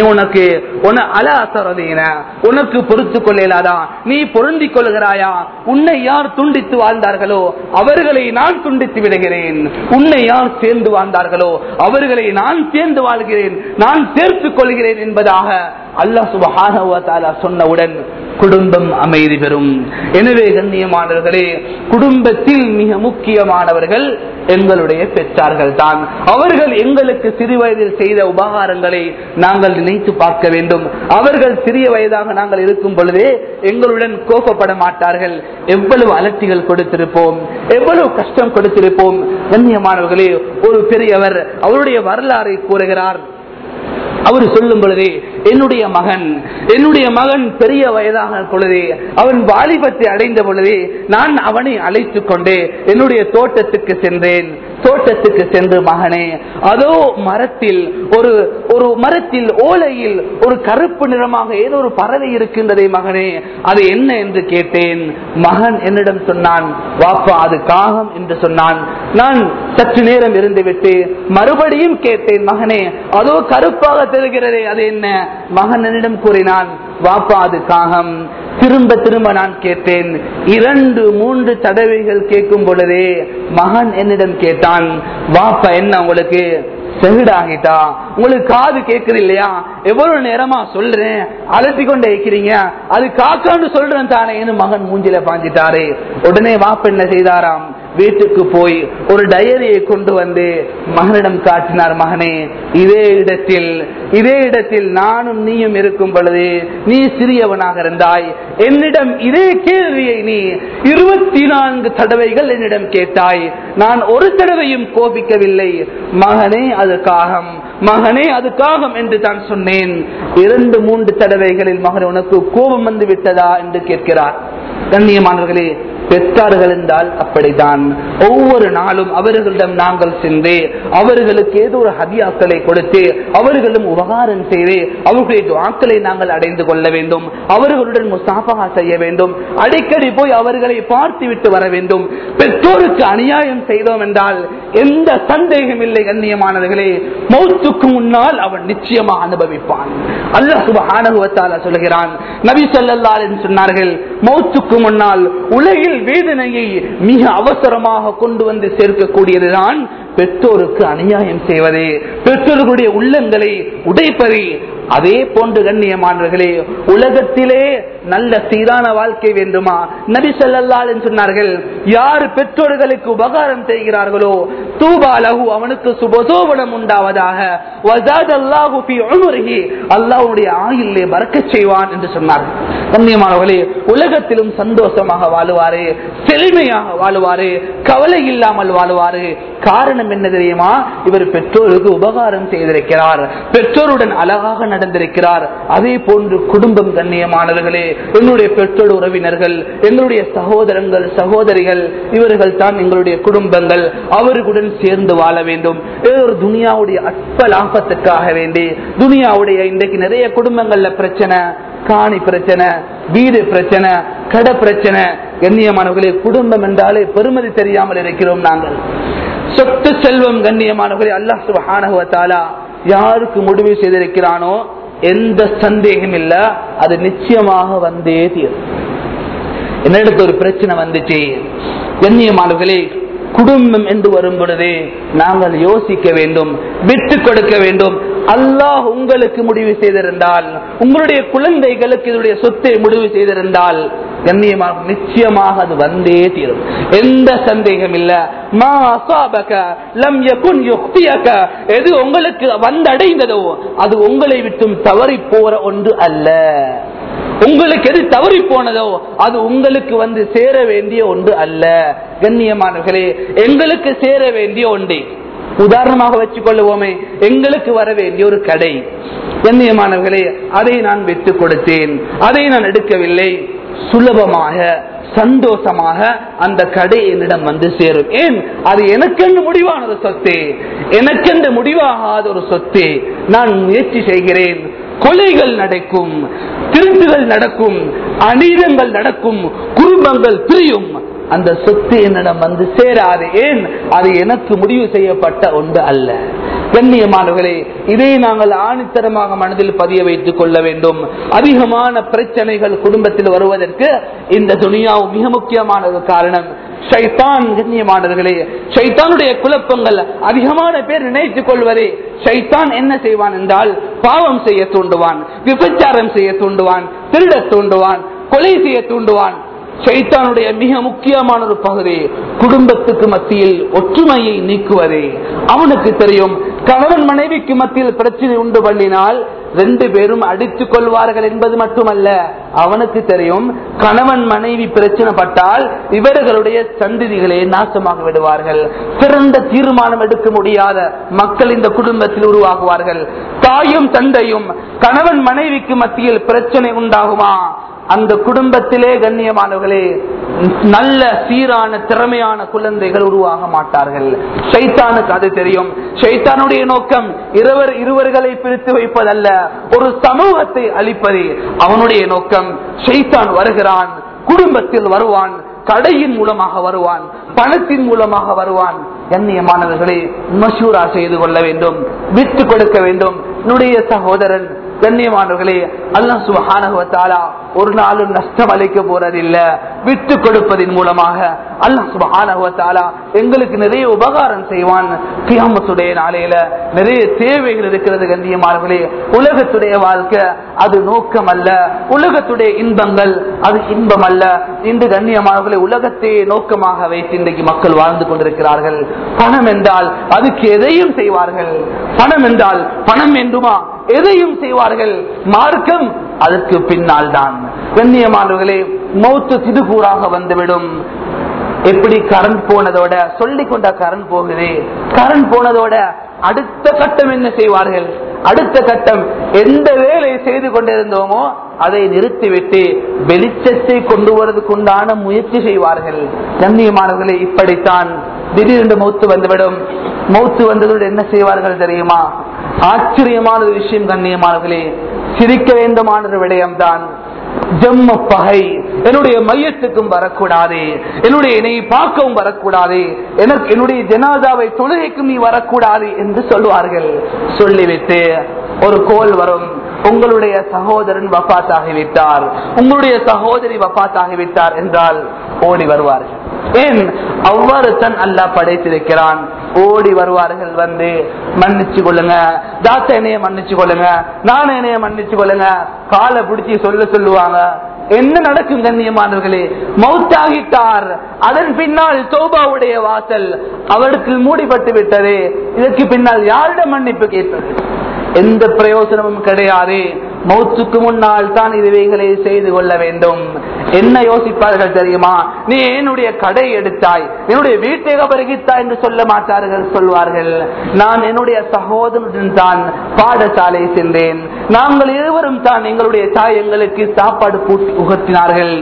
உனக்கு பொறுத்துக் கொள்ளலாதா? நீ பொருந்திக் கொள்கிறாயா? உன்னை யார் துண்டித்து வாழ்ந்தார்களோ அவர்களை நான் துண்டித்து விடுகிறேன். உன்னை யார் சேர்ந்து வாழ்ந்தார்களோ அவர்களை நான் சேர்ந்து வாழ்கிறேன், நான் சேர்த்துக் கொள்கிறேன் என்பதாக அல்லாஹ் சுப்ஹானஹு வ தஆலா சொன்னவுடன் குடும்பம் அமைதி பெறும். எனவே கண்ணியமானவர்களே, குடும்பத்தில் மிக முக்கியமானவர்கள் எங்களுடைய பெற்றார்கள் தான். அவர்கள் எங்களுக்கு சிறு வயதில் செய்த உபகாரங்களை நாங்கள் நினைத்து பார்க்க வேண்டும். அவர்கள் சிறிய வயதாக நாங்கள் இருக்கும் பொழுதே எங்களுடன் கோபப்பட மாட்டார்கள். எவ்வளவு அலட்சிகள் கொடுத்திருப்போம், எவ்வளவு கஷ்டம் கொடுத்திருப்போம். கண்ணியமானவர்களே, ஒரு பெரியவர் அவருடைய வரலாறை கூறுகிறார். அவர் சொல்லும் பொழுதே, என்னுடைய மகன் பெரிய வயதாக பொழுதே, அவன் வாலிபத்தை அடைந்த பொழுதே நான் அவனை அழைத்துக் கொண்டு என்னுடைய தோட்டத்துக்கு சென்றேன். தோட்டத்துக்கு சென்று, மகனே, அதோ மரத்தில் ஒரு மரத்தில் ஓலையில் ஒரு கருப்பு நிறமாக ஏதோ ஒரு பறவை இருக்கின்றதே மகனே, அது என்ன என்று கேட்டேன். மகன் என்னிடம் சொன்னான், வாப்பா அது காகம் என்று சொன்னான். நான் சற்று நேரம் இருந்துவிட்டு மறுபடியும் கேட்டேன், மகனே அதோ கருப்பாக தெரிகிறதே அது என்ன? மகன் என்னிடம் கூறினான், வாப்பா அது காகம். திரும்ப நான் கேட்டேன். 2-3 தடவைகள் கேட்கும் பொழுதே மகன் என்னிடம் கேட்டான், வாப்பா என்ன உங்களுக்கு செவிடாகிட்டா? உங்களுக்கு காது கேட்குது இல்லையா? எவ்வளவு நேரமா சொல்றேன், அலட்டி கொண்டே இருக்கிறீங்க, அது காக்கான்னு சொல்றேன் தானே என்று மகன் மூஞ்சில பாஞ்சிட்டாரே. உடனே வாப்பா என்ன செய்தாராம், வீட்டுக்கு போய் ஒரு டயரியை கொண்டு வந்து மகனிடம் காட்டினார். மகனே, இதே இடத்தில் நானும் நீயும் இருக்கும் பொழுது நீ சிறியவனாக இருந்தாய். என்னிடம் இதே கேள்வியை நீ 24 தடவைகள் என்னிடம் கேட்டாய். நான் ஒரு தடவையும் கோபிக்கவில்லை. மகனே அது காகம் என்று தான் சொன்னேன். 2-3 தடவைகளில் மகன் உனக்கு கோபம் வந்து விட்டதா என்று கேட்கிறார். கண்ணியமானவர்களே, பெற்றார்கள் என்றால் அப்படித்தான். ஒவ்வொரு நாளும் அவர்களிடம் நாங்கள் சென்று அவர்களுக்கு ஏதோ ஒரு ஹதியாக்களை கொடுத்து அவர்களும் உபகாரம் செய்து அவர்களுடைய துஆக்களை நாங்கள் அடைந்து கொள்ள வேண்டும். அவர்களுடன் முசாஃபஹா செய்ய வேண்டும். அடிக்கடி போய் அவர்களை பார்த்து விட்டு வர வேண்டும். பெற்றோருக்கு அநியாயம் செய்தோம் என்றால் எந்த சந்தேகம் இல்லை கண்ணியமானவர்களே, மௌத்துக்கு முன்னால் அவன் நிச்சயமா அனுபவிப்பான். அல்லாஹ் சுப்ஹானஹு வ தஆலா சொல்கிறான், நபி ஸல்லல்லாஹு அலைஹி வஸல்லம் சொன்னார்கள், மௌத்துக்கு முன்னால் உலகில் வேதனையை மிக அவசரமாக கொண்டு வந்து சேர்க்கக்கூடியதுதான் பெற்றோருக்கு அநியாயம் செய்வது, பெற்றோர்களுடைய உள்ளங்களை உடைப்பது. அதே போன்று கண்ணியமானவர்களே, உலகத்திலே நல்ல சீரான வாழ்க்கை வேண்டுமா? நபி ஸல்லல்லாஹு அலைஹி சொன்னார்கள், யார் பெற்றோர்களுக்கு உபகாரம் செய்கிறார்களோ தூபா லஹு, அவனுக்கு சுபசோபனம் உண்டாவதாக, வஸாதல்லாஹு ஃபீ உம்ரிஹி, அல்லாஹ்வுடைய ஆயுளிலே பரக்கத் செய்வான் என்று சொன்னார்கள். கண்ணியமானவர்களே, உலகத்திலும் சந்தோஷமாக வாழுவாரு, செழுமையாக வாழுவாரு, கவலை இல்லாமல் வாழுவாரு. காரணம் என்ன தெரியுமா? இவர் பெற்றோருக்கு உபகாரம் செய்திருக்கிறார், பெற்றோருடன் அழகாக நடந்திருக்கிறார். அதே போன்று குடும்பம் கண்ணியமானவர்களே, எங்களுடைய பெற்றோர் உறவினர்கள், எங்களுடைய சகோதரங்கள் சகோதரிகள், இவர்கள் தான் எங்களுடைய குடும்பங்கள். அவர்களுடன் சேர்ந்து வாழ வேண்டும். ஒரு துனியாவுடைய அற்ப லாபத்துக்காக வேண்டி, துனியாவுடைய இன்றைக்கு நிறைய குடும்பங்கள்ல பிரச்சனை, காணி பிரச்சனை, வீடு பிரச்சனை, கடை பிரச்சனை. கண்ணியமானவர்களே, குடும்பம் என்றாலே பெருமதி தெரியாமல் இருக்கிறோம் நாங்கள். சொத்து செல்வம் கண்ணியமானவர்களே, அல்லாஹ் சுப்ஹானஹு வ தஆலா யாருக்கு முடிவு செய்திருக்கிறானோ எந்த சந்தேகம் இல்ல, அது நிச்சயமாக வந்தே தீரும். என்னிடத்து ஒரு பிரச்சனை வந்துச்சு கண்ணியமானவர்களே, குடும்பம் என்று வரும் பொழுதே நாங்கள் யோசிக்க வேண்டும், விட்டு கொடுக்க வேண்டும். அல்லாஹ் உங்களுக்கு முடிவு செய்திருந்தால், உங்களுடைய குழந்தைகளுக்கு இதனுடைய சொத்தை முடிவு செய்திருந்தால் கண்ணியமாக நிச்சயமாக அது வந்தே தீரும், எந்த சந்தேகம் இல்ல. மா அஸாபக லம் யகுன் யுக்தியக, எது உங்களுக்கு வந்தடைந்ததோ அது உங்களை விட்டும் தவறி போற ஒன்று அல்ல. உங்களுக்கு எது தவறி போனதோ அது உங்களுக்கு வந்து சேர வேண்டிய ஒன்று அல்ல. கண்ணியமானவர்களே, எங்களுக்கு சேர வேண்டிய ஒன்றே. உதாரணமாக வச்சுக் கொள்ளுவோமே, எங்களுக்கு வர வேண்டிய ஒரு கடை கண்ணியமானவர்களே, அதை நான் விட்டு கொடுத்தேன், அதை நான் எடுக்கவில்லை. சுலபமாக சந்தோஷமாக அந்த கடை என்னிடம் வந்து சேரும். ஏன்? அது எனக்கென்று முடிவான ஒரு சொத்து, எனக்கென்று முடிவாகாத ஒரு சொத்து. நான் முயற்சி செய்கிறேன், கொலைகள் நடக்கும், திருட்டுகள் நடக்கும், அநீதங்கள் நடக்கும், குடும்பங்கள் பிரியும், அந்த சொத்து என்னிடம் வந்து சேராது. ஏன்? அது எனக்கு முடிவு செய்யப்பட்ட ஒன்று அல்ல. கண்ணியமானவர்களே, இதை நாங்கள் ஆணித்தரமாக மனதில் பதிய வைத்துக் கொள்ள வேண்டும். அதிகமான பிரச்சனைகள் குடும்பத்தில் வருவதற்கு இந்த துனியாவும் மிக முக்கியமான ஒரு காரணம். ஷைத்தான் கண்ணியமானவர்களே, ஷைத்தானுடைய குழப்பங்கள் அதிகமான பேர் நினைத்துக் கொள்வதே. ஷைத்தான் என்ன செய்வான் என்றால், பாவம் செய்ய தூண்டுவான், விபச்சாரம் செய்ய தூண்டுவான், திருட தூண்டுவான், கொலை செய்ய தூண்டுவான். ஷைத்தானுடைய மிக முக்கியமான ஒரு பகுதி குடும்பத்துக்கு மத்தியில் ஒற்றுமையை நீக்குவதே. அவனுக்கு தெரியும், கணவன் மனைவிக்கு மத்தியில் பிரச்சனை உண்டு பண்ணினால் 2 பேரும் அடித்துக் கொள்வார்கள் என்பது மட்டுமல்ல, அவனுக்கு தெரியும் கணவன் மனைவி பிரச்சனை பட்டால் இவர்களுடைய சந்ததிகளே நாசமாக விடுவார்கள். சிறந்த தீர்மானம் எடுக்க முடியாத மக்கள் இந்த குடும்பத்தில் உருவாகுவார்கள். தாயும் தந்தையும் கணவன் மனைவிக்கு மத்தியில் பிரச்சனை உண்டாகுமா, அந்த குடும்பத்திலே கண்ணியமானவர்களே நல்ல சீரான திறமையான குழந்தைகள் உருவாக மாட்டார்கள். ஷைத்தானுக்கு அது தெரியும். ஷைத்தானுடைய நோக்கம் இருவர்களை பிரித்து வைப்பதல்ல, ஒரு சமூகத்தை அழிப்பதே அவனுடைய நோக்கம். ஷைத்தான் வருகிறான், குடும்பத்தில் வருவான், கடையின் மூலமாக வருவான், பணத்தின் மூலமாக வருவான். கண்ணியமானவர்களே, மஷூரா செய்து கொள்ள வேண்டும், விட்டு கொடுக்க வேண்டும். என்னுடைய சகோதரன் கண்ணியமானவர்களே, அல்லாஹ் சுப்ஹானஹு வ தஆலா ஒரு நாளும் நஷ்டம் அளிக்க போறதில்ல. விட்டு கொடுப்பதின் மூலமாக அல்லாஹ் சுப்ஹானஹு வ தஆலா எங்களுக்கு நிறைய உபகாரம் செய்வான். கியாமத்துடைய நாளையில நிறைய தேவைகள் இருக்கிறது. கண்ணியமானவர்களே, உலகத்துடைய வாழ்க்கை அது நோக்கம் அல்ல, உலகத்துடைய இன்பங்கள் அது இன்பம் அல்ல. இன்று கண்ணியமானவர்களே, உலகத்தை நோக்கமாக வைத்து இன்றைக்கு மக்கள் வாழ்ந்து கொண்டிருக்கிறார்கள். பணம் என்றால் அதுக்கு எதையும் செய்வார்கள். பணம் என்றால் பணம் என்றுமா எதையும் செய்வார்கள். மார்க்கம் அதற்கு பின்னால் தான். கண்ணியமானவர்களே, மௌத்து திடுகூறாக வந்துவிடும். எப்படி கரண்ட் போனதோட சொல்லிக் கொண்ட கரண்ட் போகுது, கரண்ட் போனதோட அடுத்த கட்டம் என்ன செய்வார்கள்? அடுத்த கட்டம் எந்த வேலை செய்து கொண்டிருந்தோமோ அதை நிறுத்திவிட்டு வெளிச்சத்தை கொண்டு வருவதற்குண்டான முயற்சி செய்வார்கள். கண்ணியமானவர்களே, இப்படித்தான் திடீரென்று மௌத்து வந்துவிடும். மௌத்து வந்ததோடு என்ன செய்வார்கள் தெரியுமா? ஆச்சரியமான ஒரு விஷயம் கண்ணியமானவர்களே, சிரிக்க வேண்டுமான ஒரு விடயம்தான். ஜம்ம பகை என்னுடைய மையத்துக்கும் வரக்கூடாது, என்னுடைய என்னை பார்க்கவும் வரக்கூடாது, என்னுடைய ஜனாதாவை தொழுகைக்கும் நீ வரக்கூடாது என்று சொல்வார்கள். சொல்லிவிட்டு ஒரு கோல் வரும், உங்களுடைய சகோதரன் வஃபாத் ஆகிவிட்டார், உங்களுடைய சகோதரி வஃபாத் ஆகிவிட்டார் என்றால் ஓடி வருவார்கள். ஏன் அவ்வாறு தான் அல்லாஹ் படைத்திருக்கிறான். ஓடி வருவார்கள், வந்து மன்னிச்சு கொள்ளுங்க தாத்தா, என்னைய மன்னிச்சு கொள்ளுங்க, நானும் என்னைய மன்னிச்சு கொள்ளுங்க, காலை பிடிச்சி சொல்லுவாங்க. என்ன நடக்கும் கண்ணியமானவர்களே? மௌத்தாகிட்டார், அதன் பின்னால் தௌபாவுடைய வாசல் அவருக்கு மூடிப்பட்டு விட்டது. இதற்கு பின்னால் யாரிடம் மன்னிப்பு கேட்பது? எந்த பிரயோஜனமும் கிடையாது. மௌத்துக்கு முன்னால் தான் இதுவைகளை செய்து கொள்ள வேண்டும். என்ன யோசிப்பார்கள் தெரியுமா? நீ என்னுடைய கடை எடுத்தாய், என்னுடைய வீட்டை அபகரித்தாய் என்று சொல்ல மாட்டார்கள். சொல்வார்கள், நான் என்னுடைய சகோதரனுடன் தான் பாடசாலை சென்றேன், நாங்கள் இருவரும் தான் எங்களுடைய தாய் எங்களுக்கு சாப்பாடு புகட்டினார்கள்,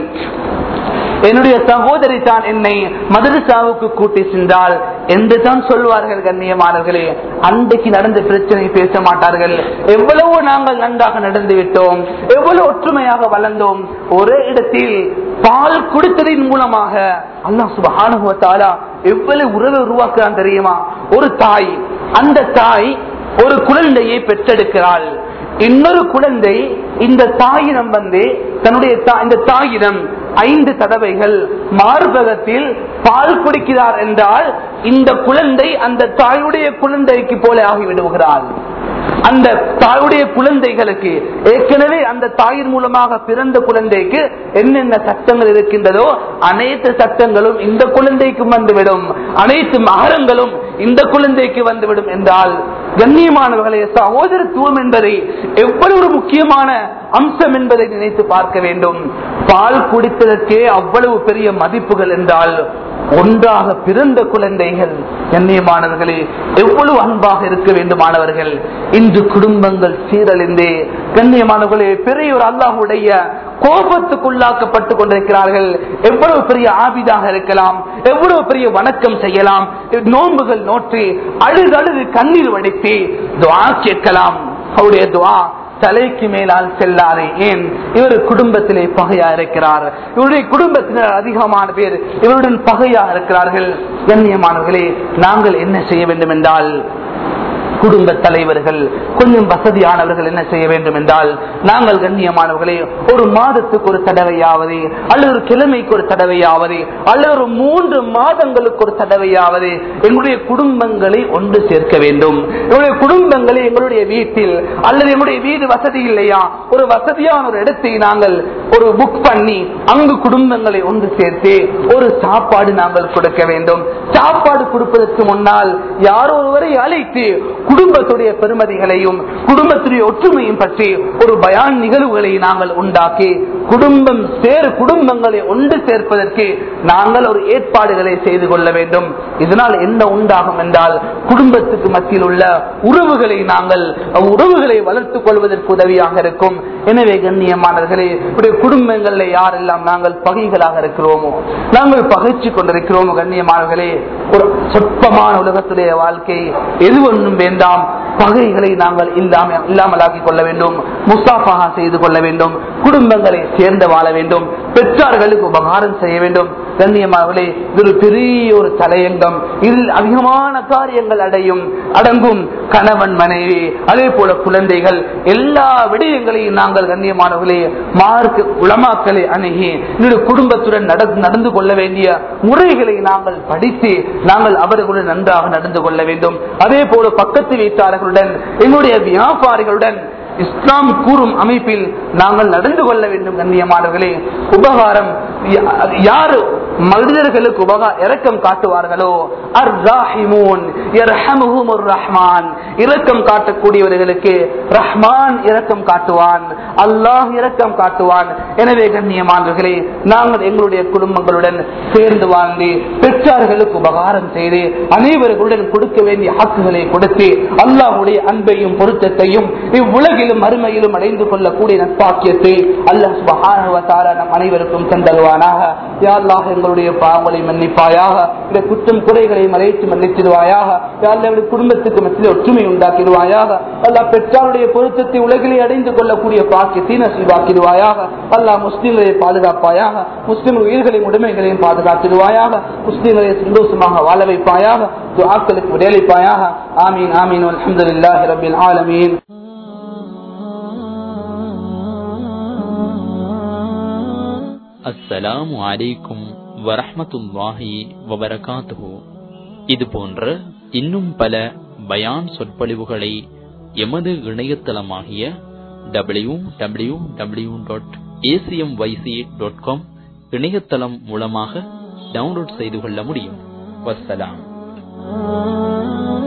என்னுடைய சகோதரி தான் என்னை மதரசாவுக்கு கூட்டி சென்றால் என்று தான் சொல்வார்கள். கண்ணியமானவர்களே, அன்றைக்கு நடந்த பிரச்சனை பேச மாட்டார்கள். எவ்வளவு நாங்கள் நன்றாக நடந்து விட்டோம், எவ்வளவு ஒற்றுமையாக வளர்ந்தோம். ஒரே இடத்தில் பால் குடித்ததின் மூலமாக அல்லாஹ் சுப்ஹானஹு வ தஆலா எவ்வளவு உறவை உருவாக்குறான் தெரியுமா? ஒரு தாய், அந்த தாய் ஒரு குழந்தையை பெற்றெடுக்கிறாள். இன்னொரு குழந்தை இந்த தாயிடம் வந்து தன்னுடைய இந்த தாயிடம் 5 தடவைகள் மார்பகத்தில் பால் குடிக்கிறார் என்றால் இந்த குழந்தை அந்த தாயுடைய குழந்தைக்கு போல ஆகிவிடுகிறாள். அந்த தாயுடைய குழந்தைகளுக்கு ஏற்கனவே அந்த தாயின் மூலமாக பிறந்த குழந்தைக்கு என்னென்ன சட்டங்கள் இருக்கின்றதோ அனைத்து சட்டங்களும் இந்த குழந்தைக்கும் வந்துவிடும், அனைத்து மகரங்களும் இந்த குழந்தைக்கு வந்துவிடும் என்றால் கண்ணியமானவர்களே, சகோதரத்துவம் என்பதை எவ்வளவு முக்கியமான அம்சம் என்பதை நினைத்து பார்க்க வேண்டும். பால் குடித்ததற்கே அவ்வளவு பெரிய மதிப்புகள் என்றால் ஒன்றாக பிறந்த குழந்தைகள் கண்ணியமானவர்களே எவ்வளவு அன்பாக இருக்க வேண்டுமானவர்கள். இன்று குடும்பங்கள் சீரழிந்தே கண்ணியமானவர்களே பெரிய ஒரு அல்லாஹ்வுடைய கோபத்துக்குள்ளாக்கப்பட்டு கொண்டிருக்கிறார்கள். எவ்வளவு பெரிய ஆபிதாக இருக்கலாம், எவ்வளவு பெரிய வணக்கம் செய்யலாம், நோன்புகள் நோற்றி அழுது கண்ணீர் வடித்து துஆ கேட்கலாம். அவருடைய துஆ தலைக்கு மேலால் செல்லாதே. ஏன்? இவர் குடும்பத்திலே பகையா இருக்கிறார், இவருடைய குடும்பத்தினர் அதிகமான பேர் இவருடன் பகையா இருக்கிறார்கள். கண்ணியமானவர்களே, நாங்கள் என்ன செய்ய வேண்டும் என்றால், குடும்ப தலைவர்கள் கொஞ்சம் வசதியானவர்கள் என்ன செய்ய வேண்டும் என்றால், நாங்கள் கண்ணியமானவர்களே ஒரு மாதத்துக்கு ஒரு தடவையாவது அல்லது ஒரு கிழமைக்கு ஒரு தடவையாவது அல்லது ஒரு 3 மாதங்களுக்கு ஒரு தடவையாவது எங்களுடைய குடும்பங்களை ஒன்று சேர்க்க வேண்டும். எங்களுடைய குடும்பங்களை எங்களுடைய வீட்டில் அல்லது எங்களுடைய வீடு வசதி இல்லையா, ஒரு வசதியான ஒரு இடத்தை நாங்கள் ஒரு புக் பண்ணி அங்கு குடும்பங்களை ஒன்று சேர்த்து ஒரு சாப்பாடு நாங்கள் கொடுக்க வேண்டும். சாப்பாடு கொடுப்பதற்கு முன்னால் யாரோ ஒருவரை அழைத்து குடும்பத்துடைய பெருமதிகளையும் குடும்பத்துடைய ஒற்றுமையும் பற்றி ஒரு பயான் நிகழ்வுகளை நாங்கள் உண்டாக்கி குடும்பங்களை ஒன்று சேர்ப்பதற்கு நாங்கள் ஒரு ஏற்பாடுகளை செய்து கொள்ள வேண்டும். இதனால் என்ன உண்டாகும் என்றால், குடும்பத்துக்கு மத்தியில் உள்ள உறவுகளை வளர்த்துக் கொள்வதற்கு உதவியாக இருக்கும். எனவே கண்ணியமானவர்களே, குடும்பங்களில் யாரெல்லாம் நாங்கள் பகைகளாக இருக்கிறோமோ, நாங்கள் பகைச்சு கொண்டிருக்கிறோமோ கண்ணியமானவர்களே, ஒரு சொற்பமான உலகத்துடைய வாழ்க்கை எது ஒன்றும் வேண்டாம், பகைகளை நாங்கள் இல்லாமலாக்கிக் கொள்ள வேண்டும், முசாஃபஹா செய்து கொள்ள வேண்டும், குடும்பங்களை சேர்ந்து வாழ வேண்டும், பெற்றார்களுக்கு உபகாரம் செய்ய வேண்டும். கண்ணியமானவர்களே, இது ஒரு பெரிய ஒரு தலையங்கம். இதில் அதிகமான காரியங்கள் அடங்கும். கணவன் மனைவி, அதே போல குழந்தைகள், எல்லா விடயங்களையும் நாங்கள் கண்ணியமானவர்களே மார்க்க உலமாக்களை அணுகி குடும்பத்துடன் நடந்து கொள்ள வேண்டிய முறைகளை நாங்கள் படித்து நாங்கள் அவர்களுடன் நன்றாக நடந்து கொள்ள வேண்டும். அதே போல பக்கத்து வீட்டாளர்களுடன், எங்களுடைய வியாபாரிகளுடன் இஸ்லாம் கூறும் அமைப்பில் நாங்கள் நடந்து கொள்ள வேண்டும். கண்ணியமானவர்களே, உபகாரம் யாரு மனிதர்களுக்கு இரக்கம் காட்டுவார்களோ, இரக்கம் காட்டக்கூடியவர்களுக்கு ரஹ்மான் இரக்கம் காட்டுவான், அல்லாஹ் இரக்கம் காட்டுவான். எனவே கண்ணியமானவர்களே, நாங்கள் எங்களுடைய குடும்பங்களுடன் சேர்ந்து வாழ்ந்து பெற்றார்களுக்கு உபகாரம் செய்து அனைவர்களுடன் கொடுக்க வேண்டிய ஹக்குகளை கொடுத்து அல்லாஹ்வுடைய அன்பையும் பொருத்தத்தையும் இவ்வுலகிலும் மறுமையிலும் அடைந்து கொள்ளக்கூடிய நற்பாக்கியத்தை அல்லாஹ் சுப்ஹானஹு வ தஆலா நம் அனைவருக்கும் தந்தல்வானாக. யா அல்லாஹ், எங்களுடைய பாவங்களை மன்னிப்பாயாக, இந்த குற்றம் குறைகளை மறைத்து மன்னித்திடுவாயாக. யா அல்லாஹ், குடும்பத்துக்கு மத்தியில் ஒற்றுமை உண்டாக்கிடுவாயாக. அல்லாஹ், பெற்றாருடைய பொருத்தத்தை உலகிலே அடைந்து கொள்ளக்கூடிய பாக்கியத்தை நசீபாக்கிடுவாயாக. அல்லாஹ், முஸ்லிம்களை பாதுகாப்பாயாக, முஸ்லிம் உயிர்களின் உடைமைகளையும் பாதுகாத்திடுவாயாக. முஸ்லிம்களை சந்தோஷமாக வாழ வைப்பாயாக, துஆக்களுக்கு விடையளிப்பாயாக. ஆமீன் ஆமீன். அல்ஹம்துலில்லாஹி ரப்பில் ஆலமீன். அஸ்ஸலாமு அலைக்கும் வரஹ்மத்துல்லாஹி வபரகாத்துஹு. இது போன்ற இன்னும் பல பயான் சொற்பொழிவுகளை எமது இணையதளமாகிய www.acmyc.com இணையதளம் மூலமாக டவுன்லோட் செய்து கொள்ள முடியும். வஸ்ஸலாம்.